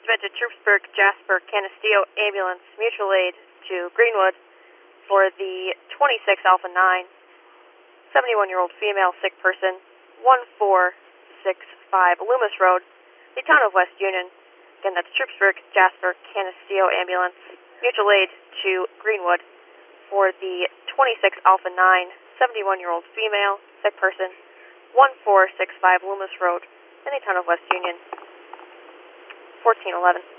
transmit to Troopsburg, Jasper, Canisteo Ambulance, Mutual Aid to Greenwood for the 26 Alpha 9, 71-year-old female sick person, 1465 Loomis Road, the town of West Union. Again, that's Troopsburg, Jasper, Canisteo Ambulance, Mutual Aid to Greenwood for the 26 Alpha 9, 71-year-old female sick person, 1465 Loomis Road in the town of West Union. 1411.